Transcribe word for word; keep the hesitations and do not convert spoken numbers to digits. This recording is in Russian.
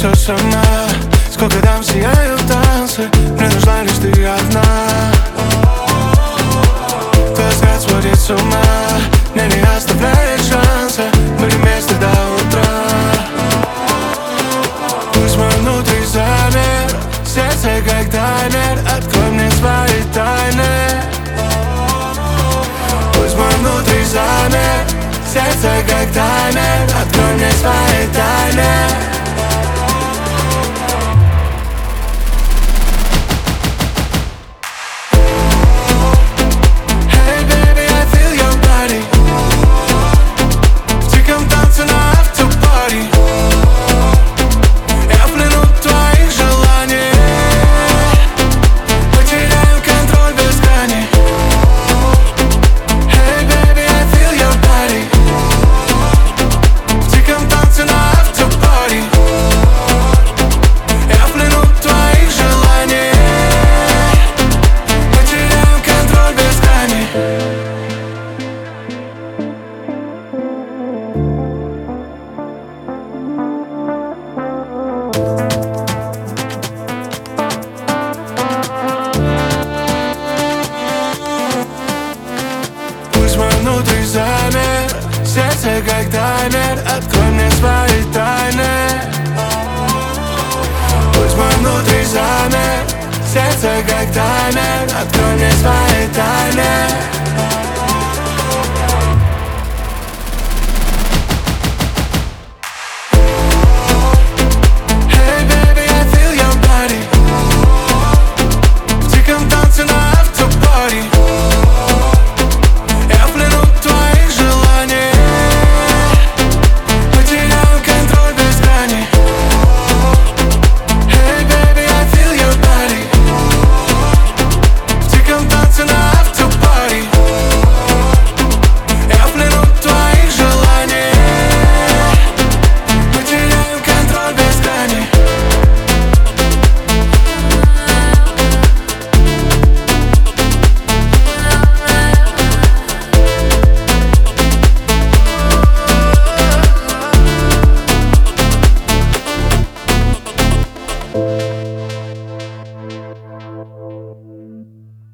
все сама. Сколько там сияют танцы, мне нужна лишь ты одна. Твой взгляд сводит с ума, мне не оставляет шанса. Мы вместе до утра. Пусть мой внутри замер, сердце как таймер. Открой мне свои тайны. Пусть мой внутри замер, сердце как таймер. Открой мне свои тайны. Внутри замер, сердце как таймер. Открой мне свои тайны. Пусть мой внутри замер, сердце как таймер. Открой мне свои тайны.